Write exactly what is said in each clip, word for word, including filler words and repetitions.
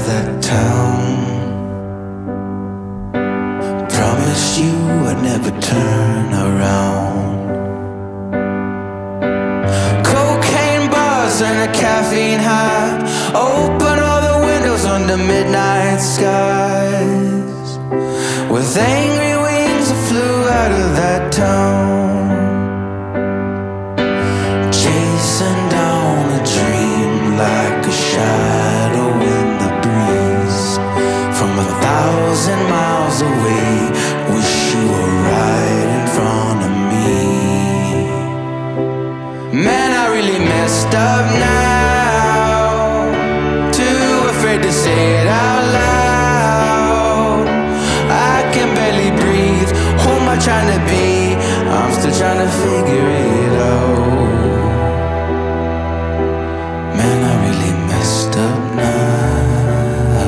that town. Promised you I'd never turn around. Cocaine bars and a caffeine high. Open all the windows under midnight skies. With angry wings I flew out of that town. Chasing down a dream like a shadow in the breeze. From a thousand miles away, wish you were right in front of me. Man, I really messed up now. Too afraid to say it out loud. I can barely breathe. Who am I trying to be? I'm still trying to figure it out. Man, I really messed up now.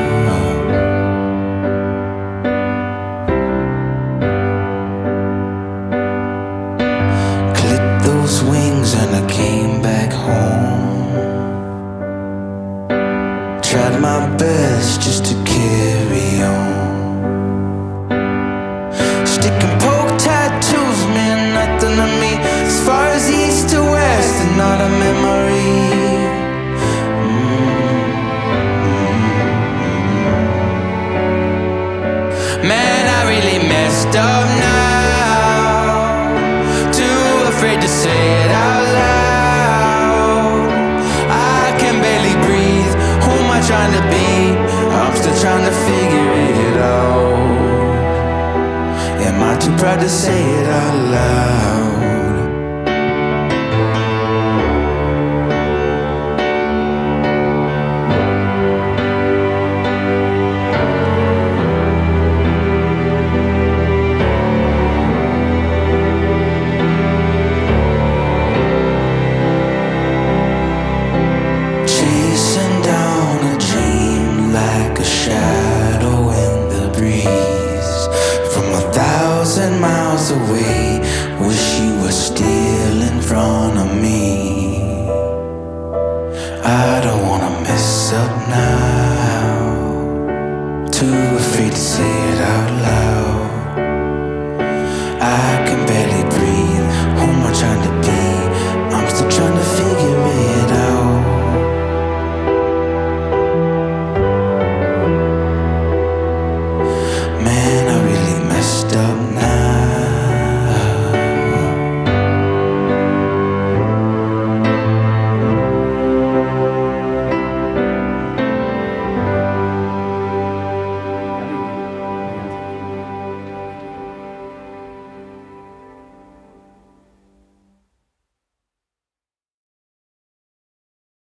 Clipped those wings and I came back home. Tried my best just to carry on. Stick and poke tattoos mean nothing to me. As far as east to west, and not a memory. Man, I really messed up now. Too afraid to say it out loud. I can barely breathe. Who am I trying to be? I'm still trying to figure it out. Am I too proud to say it out loud? Miles away, wish you were still in front of me. I don't wanna mess up now. Too afraid to say it out loud. I can